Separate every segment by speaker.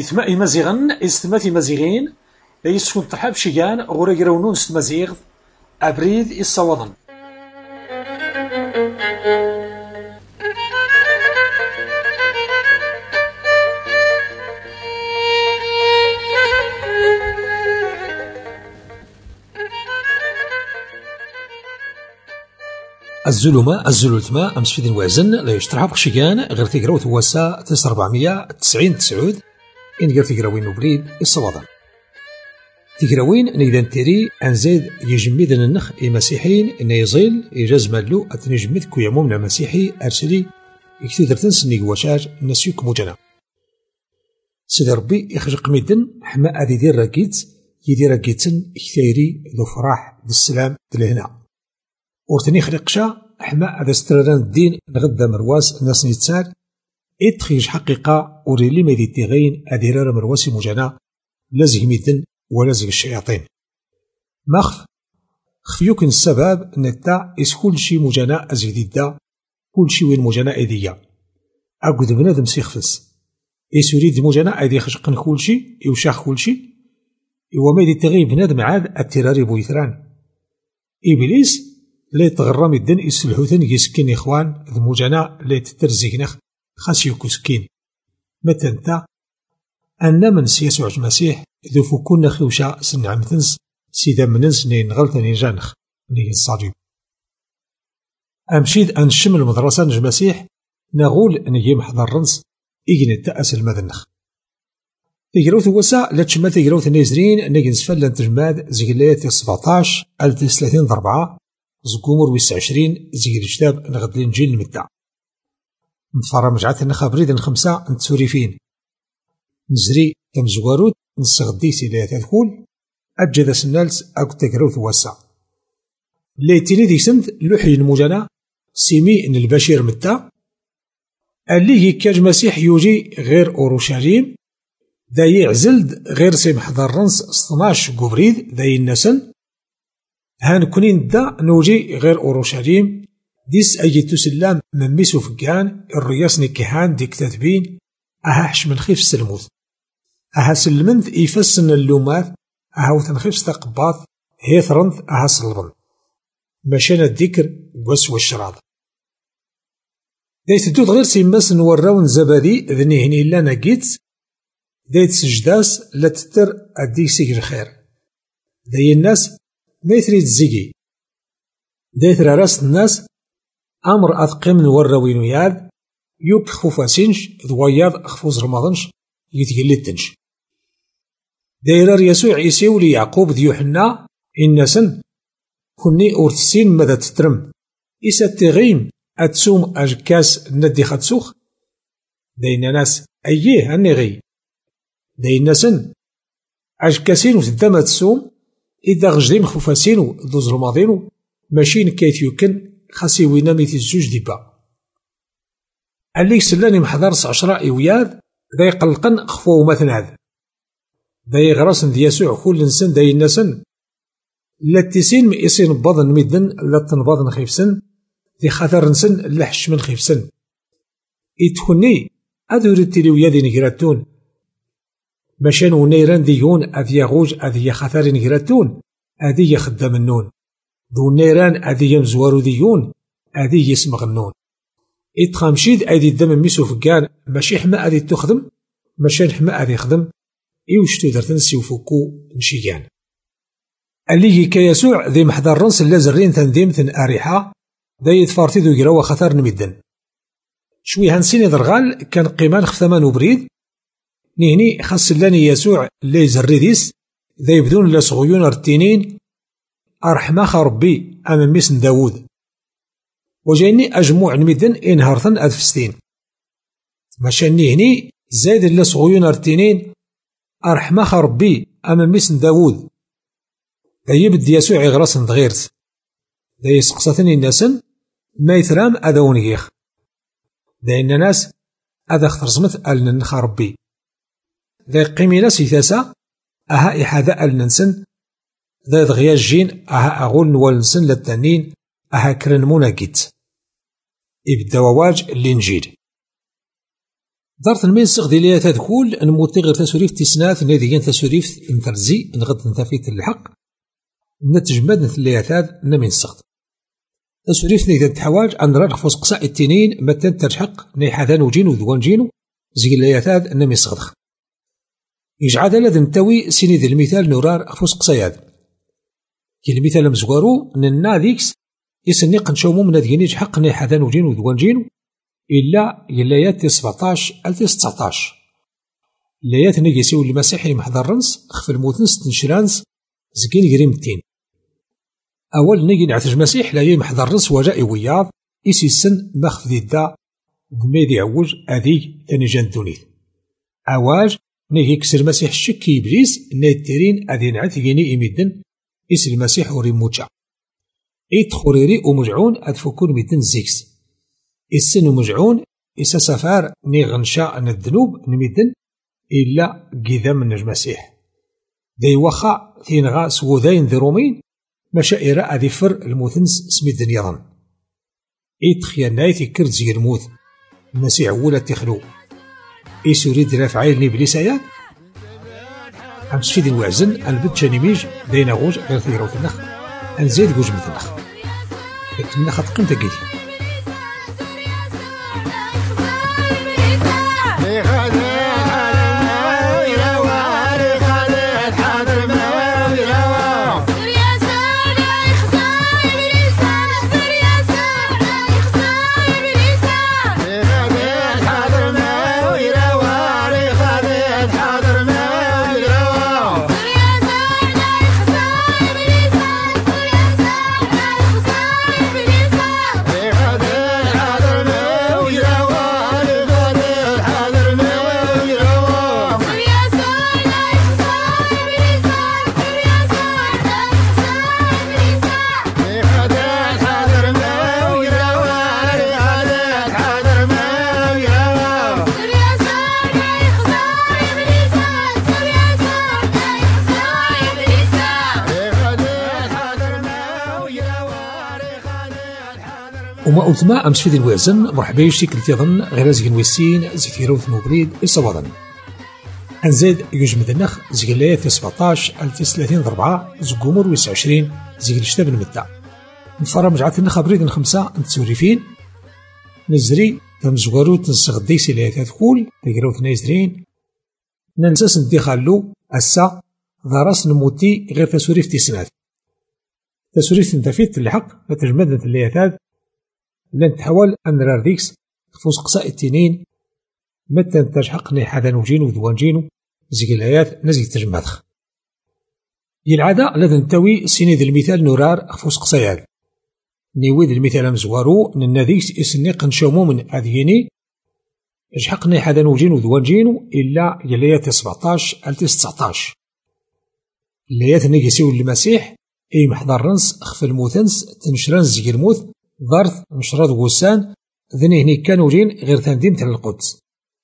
Speaker 1: إثماء مزيغن استمات مزيغين لا يسكن ترحاب شيغان غورا يراونون استمازيغ أبريد الصوضن. الزلوتما أمس في وعزن لا يشترحب خشيغان غير تيقراو ثواسا 490 إن غير تيقراوين نبريد الصوادن تيقراوين نيدان تيري أنزيد يجمد النخ مسيحيين إن يزيل إجاز مالو أتنجمد كويا ممنا مسيحي أرسلي يكتدر تنسني قواشاج نسيوك موجنا سيدي ربي يخرج ميدن حما أدي دير راكيت يدير راكيتن اكتيري ذو فرح بالسلام دلهنا ورتني خلقشا حما هذا استراران الدين نغدا مرواس الناس نتسال إتخيج حقيقة وريلي ما يدي تيغين أديرار مرواسي مجانا لازق ميدن ولازق الشياطين مخف خفيوكن السبب نتا إس كل شي مجانا أزيديدا كل شي وين مجانا إيديا أقود بنادم سيخفز إس يريد مجانا أيدي خشقن كل شي يوشاخ كل شي إوا ما يدي تيغين بنادم عاد التراري بويثران إبليس لا تغرم الدن يسلحوثن يسكين إخوان ذو مجانا لا تترزيقنخ خاص يكو سكين متنتا أن من سيسوع المسيح ذو فكون خوشا سنعمتنس سيدا مننس نين غلطني جانخ نين الصليب أمشيد أنشم المدرسة نج مسيح نقول نجي محضر رنس إيجن التأس المذنخ تجروث وسا لا تشمل تجروث نيزرين نجي نسفل لنتجماد زيقلات 17 1334 زقومر 29 زيقل الجتاب نغد الإنجيل المدع نفرم مجعات النخابريد الخمسة نتسوريفين نزري تمزوارود نسغدي سيدات الكول أجد سنالس أو تجروث وسا ليتيني دي سند لوحي المجانا سيمي إن البشير متى اللي كاج مسيح يوجي غير أورشليم دا يعزلد غير سيمح ضرنس 12 قبريد دا ينسن هان كونين دا نوجي غير أورشليم ديس أجي تسلام من ميسو فقان الرياس نكهان ديك تثبين أها حش من خيف السلموث أها سلمنث يفسن اللومات أها وثنخيف ستقباط هيثرنث أها سلبن مشان الذكر وسو الشراض دايت دود غير سيماس نوراون زبادي ذني هني لا ناقيت دايت سجداس لا تتر أديك سيك الخير داي الناس ما يثري تزيقي دايت راس الناس أمر أثقم نوراوينو ياد يوك خفاسينش ذوياض خفوز رمضانش يتقلتنش دايرار يسوع يسيولي يعقوب ذي يوحنا إنسن كوني أورتسين ماذا تترم إسا تغيم أتسوم أجكاس ندي خدسوخ داين ناس أيه أني غي داين ناسن أجكاسين وتدام تسوم إذا غجدين خفاسين ذو رمضانو ماشين كيت يوكن خاسي وينامي الزوج ديبا اللي سلاني محضرس 10 إيوياد دا يقلقن خفو مثناد دا يغرسن دي يسوع كل نسن دا ينسن لا تيسين مئسين بضن ميدن لا تنبضن خيفسن دي خاطر نسن لحش من خيفسن إتخني أذو رتلي ويادي نجراتون مشان ونيران ديون أذي يغوج أذي يخاطر نجراتون أذي يخدم النون ذو نيران أذي يمزوارو ديون أذي يسمغ النون إتخامشيد أذي الدم ميسو فقان ماشي حما أذي تخدم مشان حما أذي يخدم إيوش تقدر تنسي وفكو نشيان اللي كيسوع ذي محضر رنس اللازرين تنديمثن أريحة ذا يتفارتي ذو يقراو خطر نمدن شوي هنسيني ذرغال كان قيمان خثمان وبريد نهني خاص لاني يسوع اللي زريديس ذا يبدون لصغيون ارتينين أرحماخ ربي أمام ميسن داود وجايني أجموع نمدن إنهارثن أدفستين ماشاني هني زايد لصغيون ارتينين أرحماخ ربي أمام ميسن داود ذا يبد يسوع يغرسن دغيرت ذا يسقسطني الناسن ما يثرام أذا ونغيخ ذا إن ناس أذا اخترزمت ألنا نخا ربي ذا قيمي ناس يثاسا أها إحاذا ألنا نسن ذا دغيا الجين أها أغول نوال نسن للتانين أها كرن مناقيت إبدا وواج الإنجيل دارت المين سغ ديال ليا تذكول نموتي غير تسوريف تسنات ناديين تسوريف نترزي نغد نتافيت الحق نتجمد نثليا ثاد نمين سغد تسوريف نيدا تحواج أن راه فوس قصاء التنين متن ترحق نيحاذان وجين وذوان جينو زيق ليا ثاد نمين سغدخ يجعل هذا نتاوي سيني ذي المثال نورار فوس قصاياد كي المثال مزوارو ننا ذيكس يسني قنشومو من هذيني حق نيحاذان وجين وذوان جينو إلا يلايات 17 ألتي 19 لايات نيجيسيو المسيحي محضرنس خف الموتنس تنشرانس زكين قريمتين أول نيجي نعتج مسيح لا محضرنس وجائي وياض إسي السن مخف ذي الدا بميدي عوج أذي تنجان دونيث أواج نيجي كسر مسيح الشكي إبليس نيترين أذي نعث يني إمدن إسي المسيح وريموجا إيت خوريري ومجعون أدفكون مدن زيكس السن ومجعون إسا سفار نيغنشا أن الذنوب نمدن إلا قذام من المسيح ذي وخا ثينغا سوذين ذي رومين مشائر أذي فر الموثنس سميدن يظن إيتخيا نايثي كرد زي الموت المسيح ولا تخلو إيس يريد رافعين لإبليس آيات أمس في ذي الوعزن البد شانيميج بين غوج غير ثيروت النخ أنزيد غوج مثل النخ النخ تقيم تقيدي وما أثما أمس في ذي الوازن مرحبا يشتكل تيظن غير زين ويسين زيتيروث نوبريد إصوادن أنزيد يجمد النخ زيق لايات 17 ألتي 30 4 زقومر ويس 20 زيق الشتاب المدة نفرم جعات النخ بريد 5 نتسوريفين نزري تمزغارو تنسغدي سيلايات تقول تقراوث نايزرين ننساس ندي خالو أسا ضراس نموتي غير تسوريف تسنات تسوريف تنتفيت الحق فتجمد اللايات لن تحاول أن نرى ذيكس تفوز قصاء التنين متى تجحقني حدا وجين وذوان جينو زيق الآيات نزيق تجمدخ يالعادة لذا نتاوي سيني ذي المثال نورار أخفوز قصاياد نيوي ذي المثال مزوارو ننا ذيكس إسني قنشومو من أذيني جحقني حدا وجين وذوان جينو إلا يالآيات 17 ألتي 19 الآيات نيجيسيو المسيح أي محضر رنس أخف الموثنس تنشران زيق الموت ضرث نشراد غوسان ذني هني كانوا جين غير تنديم تل القدس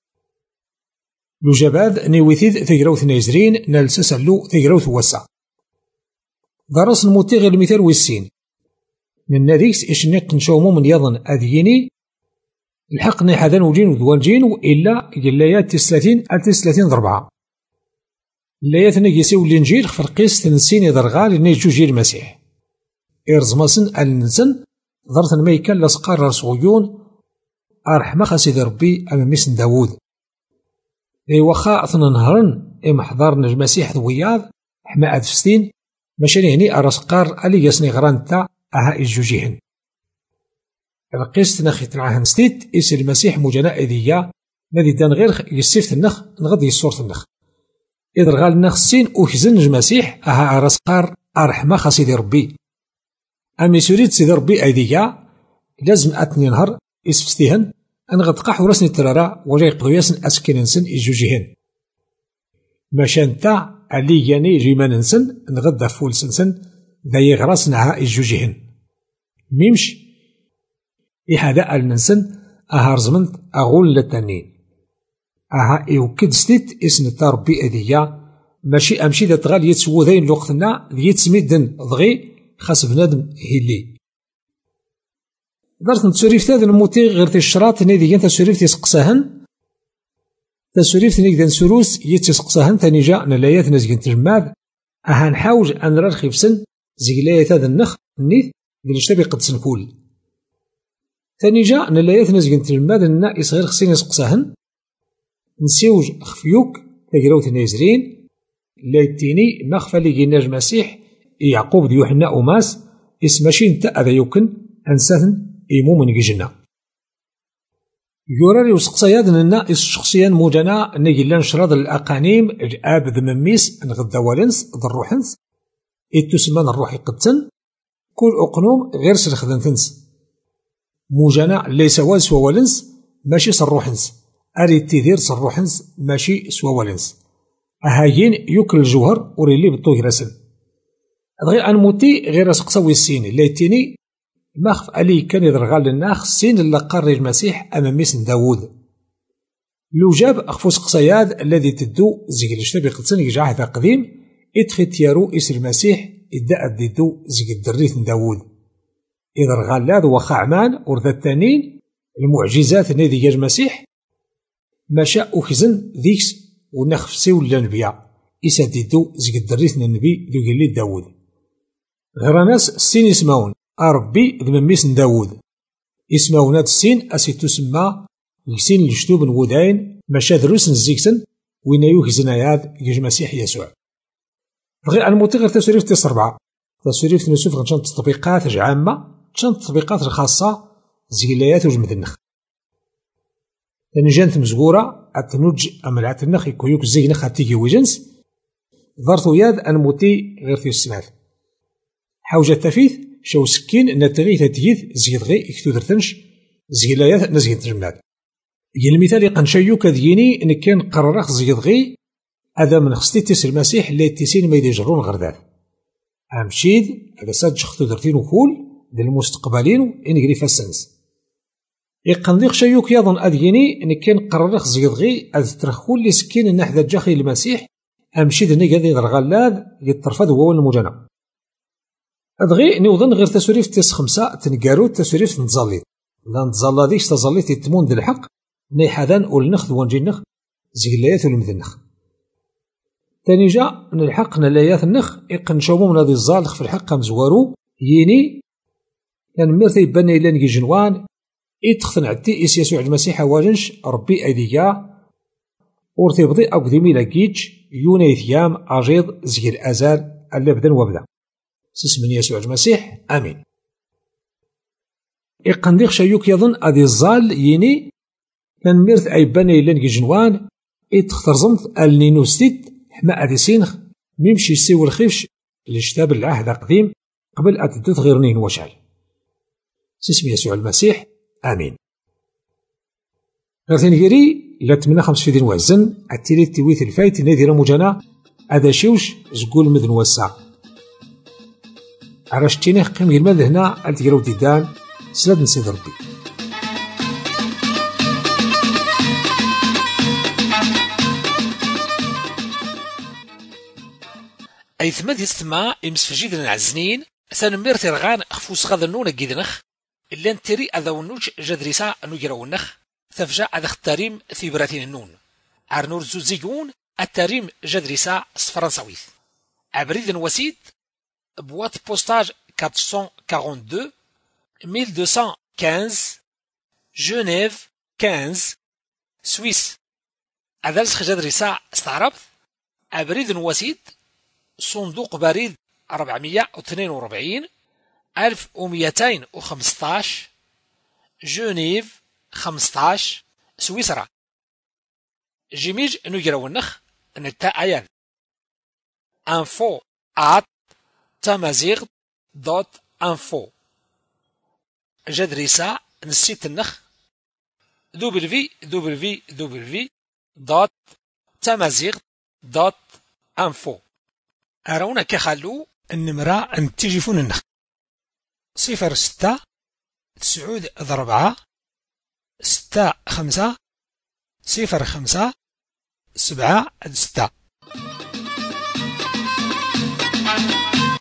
Speaker 1: لو جباد نيويثيد تجروث نيزرين نالسسلو تجروث وسع ضرس الموتي غير المثال ويسين من ناديكس إشنيق نشومو من يظن أذيني الحقني حذان وجين وذوان جين إلا جلايات 30 ألتي 30 4 لايات نيجيسيو الإنجيل خفرقيس تنسيني ضرغال نيجو المسيح إرزماسن النسن ضرت الميكا لسقار رسغيون أرحمة خسيد ربي أما ميسن داوود إي وخا أثنى نهرن إما حضارنا المسيح ذوياض حما أدفستين ماشي هني أرسقار ألي يسني غرانتا أها إجوجيهن القيست نخي تلعهن ستيت إس المسيح مجانا إذيا نادي دان غير يسيفت النخ نغضي الصورة النخ إذا غال النخ السين أخزن المسيح أها أرسقار أرحمة خسيد ربي أمي سوريد سيدي ربي أيديا لازم أتني نهر إسفستيهن أن غتقاح ورسني الترارا وجاي قضياسن أسكننسن إجوجيهن ماشان تا ألي ياني جيماننسن نغدا فولسنسن ذا يغراسنها إجوجيهن ميمش إحدا ألنسن أها رزمنت أغول للتانين أها إيوكد ستيت إسن تا ربي أيديا ماشي أمشي ذا تغال يتسوو ذاين لوقتنا يتسميدن ضغي خاص بنادم هيلي درت نتسوريف تاد الموتي غير تي الشراط نيدي انت سوريف تيسقساهن تسوريف نقدر نسروس يتسقساهن ثاني جا نلايات نزقن تجماد أها نحاوج أن نرخي فسن زقلايات هذا النخ نيت قلشتبي قد سنكول ثاني جا نلايات نزقن تجماد النا إصغير خصين يسقساهن نسيوج خفيوك تقراوت نيزرين لايتيني مخفى لقيناج مسيح يعقوب دي يوحنا أوماس اسماشين تا أذا يمكن أنساهن إيمو من جيجنا يوراري وسقسياد ننا الشخصيا موجنا نجلان شراض الأقانيم الآب ذمميس نغدا والنس ضروحنس تسمان الروحي قدتن كل أقنوم غير سرخدنتنس موجنا ليس والس والنس ماشي صروحنس أريد تدير صروحنس ماشي سوا والنس أهايين يوكل الجوهر وريلي بالطوي رسل غير أنموتي غير سقساوي السين ليتيني مخف علي كان يضرغال للناخ السين اللي قرر المسيح أمام ميسن داوود لو جاب أخفوس قصياد الذي تدو زيق الشتبي قدسن يجعه ذا قديم ادخل يارو اسر المسيح إداء الددو زيق الدريث داوود يضرغال لاد وخعمان ورذا التانين المعجزات الذي جاج المسيح ما شاء أخزن ذيكس ونخف سيو للنبياء إسا ددو زيق الدريث النبي ذو قليل داوود غير ناس السين يسمعون ربي ذمميس داوود اسمه ناد السين أسي تسمى السين الجتوب نوداين ماشا دروس نزيكسن وين يوهزناياد يج مسيح يسوع غير الموتي غير تسوريف تيس 4 تسوريف نسوف غنشان تطبيقات عامة تشان تطبيقات الخاصة زيلايات وجمد النخ لأن جانت مزقورة أتنوج أملعت النخ يكويوك زيق نخ هتيجي وجنس ضرطو ياد الموتي غير في السنات حوجة تفيث شو سكين نتغي تتيث زيدغي اكتو درتنش زيلايات نزيد تجماد المثال يقنشيو كذيني ان كان قررخ زيدغي هذا من خصتي تيس المسيح اللي تيسين ما يدجرون غرداد امشيد هذا ساج اختو درتين وكول للمستقبلين انقري فالسنس يقنديق شيوك يظن اذيني ان كان قررخ زيدغي اذ ترخول اللي سكين نحذا جاخي المسيح امشيد نقدي الغلاد يترفض هو المجنى أدغي نوضن غير تسوريف تيس 5 تنقارو تسوريف نتظليت لا نتظلا ديش تظليت يتمون دي الحق نيحاذان ولنخ وانجي نخ زيلايات ولمذنخ تاني جا من الحق نلايات النخ يقنشومو من هذه الزالخ في الحق مزوارو يني كان ميرثي بني لان جنوان يتخثن عدي إس يسوع المسيح واجنش ربي أيديا ورثي بضي أو قديمي لاكيج يوني ثيام أجيض زيل أزال اللي بدن وبدا سيسمن يسوع المسيح آمين إقنديق شيوك يظن أدي الزال يني كان ميرث أي بني لنجي جنوان إتخترزمت النينوستيت حما أدي سينخ ميمشي سيو الخيفش لشتاب العهد قديم قبل أتدوث غير نين وشعل سيسم يسوع المسيح آمين غير تنجري لا تمنى 5 في دين وزن التيلي تيويث الفايت نادي رمجانا أدا شوش زقول مذن وسع عرشتيني قيم المال هنا التقراو ديدان سلاد نسيد ربي
Speaker 2: أي ثماد يستمع إمسفجيد العزنين سنمير ترغان أخفوس غاذا نونا جيدنخ إلا نتري أذا ونوج جدريسا نجرا النخ ثفجا أذا اختاريم ثيبراتين النون عرنور زوزيقون التاريم جدريسا فرنساويث عبريد وسيد boîte postage 442 1215 Genève 15 Suisse أدرس خجاد رساء استعربت أبريد وسيد صندوق بريد 442 1215 جنيف 15 سويسرا جميج نجرو النخ نتا أيان info@tamazigh.info جدريسا نسيت النخ www.tamazigh.info أرونا كخلو النمرة انتجفون النخ 06 9 4 6 5 0 5 7 6